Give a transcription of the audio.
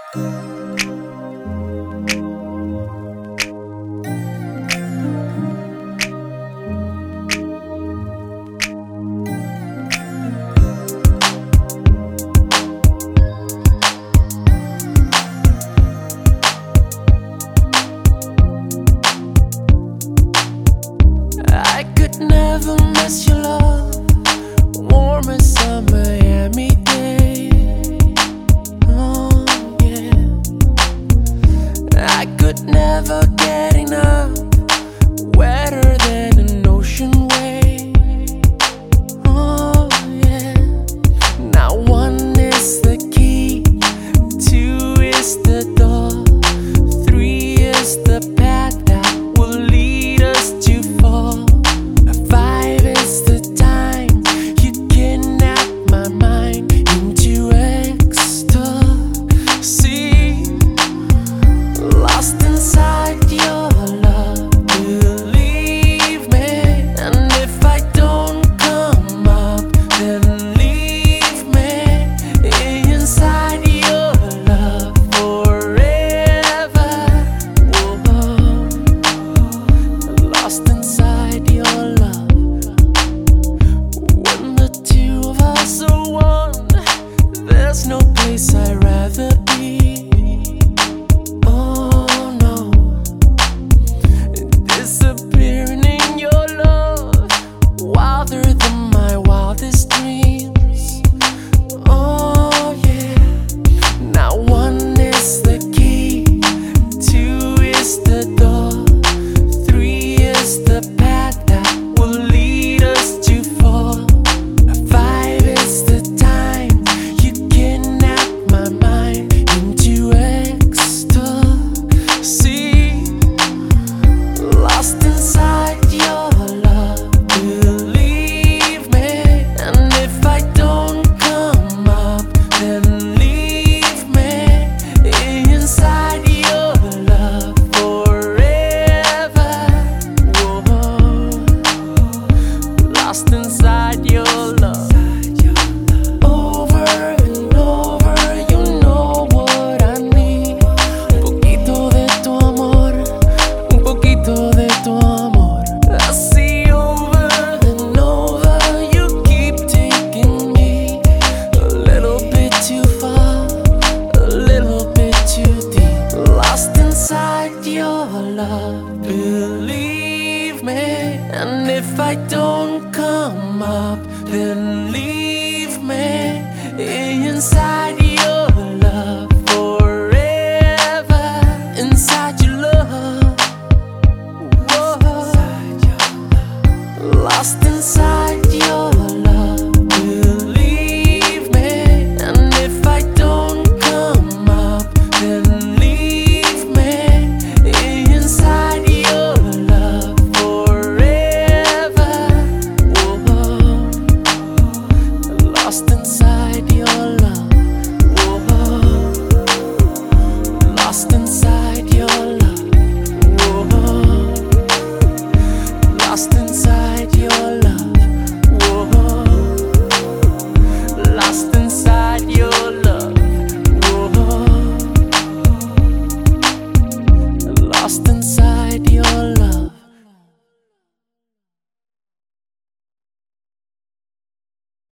I could never miss your love, warm as a Miami day. Oh yeah, I could never get enough, wetter than an ocean wave. Oh yeah, now one is the key, two is the door, three is the path that will lead us to fall. Five is the time you kidnap my mind into ecstasy, lost inside your love. Believe me, and if I don't come up, then leave me inside your love forever. Whoa. Lost inside your love. When the two of us are one, there's no place I'd rather be.